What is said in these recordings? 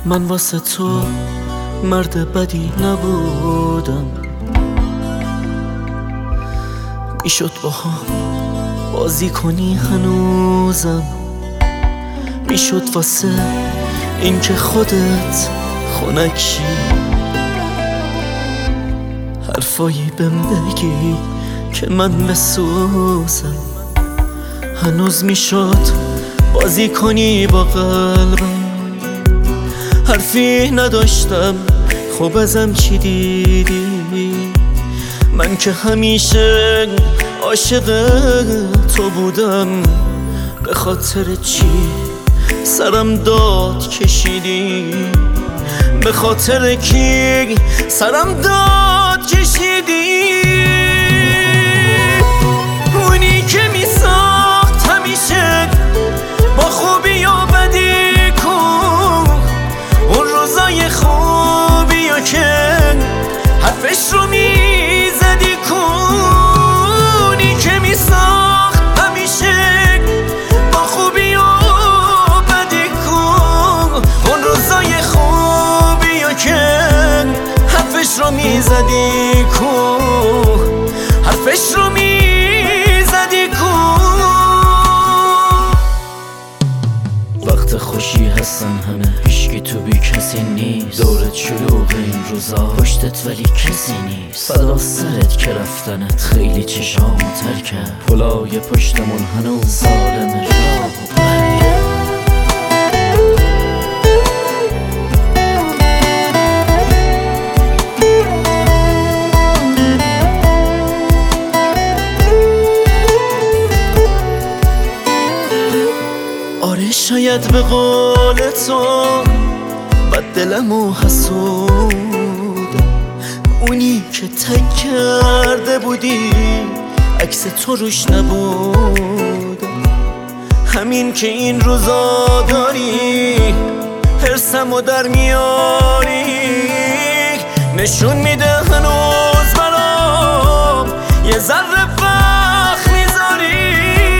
من واسه تو مرد بدی نبودم، میشد با هم بازی کنی هنوزم، میشد واسه این که خودت خنکشی حرفایی بهم بگی که من بسوزم. هنوز میشد بازی کنی با قلبم، حرفی نداشتم خب ازم چی دیدی؟ من که همیشه عاشق تو بودم، به خاطر چی سرم داد کشیدی؟ به خاطر کی سرم داد کشیدی؟ اونی که میساخت همیشه با خوبی و بدی کو، اون روزای خوبی و که حرفش رو میزدی کو، اونی که میساخت همیشه با خوبی و بدی کو، اون روزای خوبی و که حرفش رو میزدی کو، حرفش رو میزدی کو. وقت خوشی هستن همه، هیچکی تو بی کسی نیست، دورت شلوغ این روزا پشتت ولی کسی نیست، فدا سرت که رفتنت خیلی چشامو تر کرد، پلای پشتمون هنوز سالم راه و برگرد. آره شاید به قول تو بد دلم و حسود، اونی که تک کرده بودی عکس تو روش نبود، همین که این روزا داری حرسمو در میاری، نشون میده هنوز برام یه ذره وقت میذاری.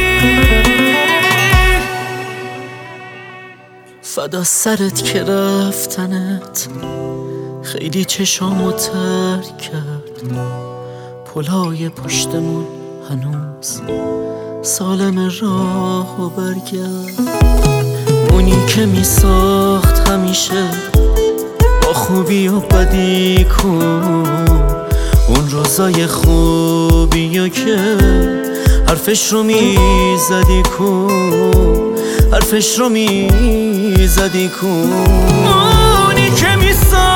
فدا سرت که رفتنت خیلی چشامو تر کرد، پلای پشتمون هنوز سالم راه و برگرد. اونی که میساخت همیشه با خوبی و بدی کو، اون روزای خوبی و که حرفش رو میزدی کو، حرفش رو میزدی کو، اونی که میساخت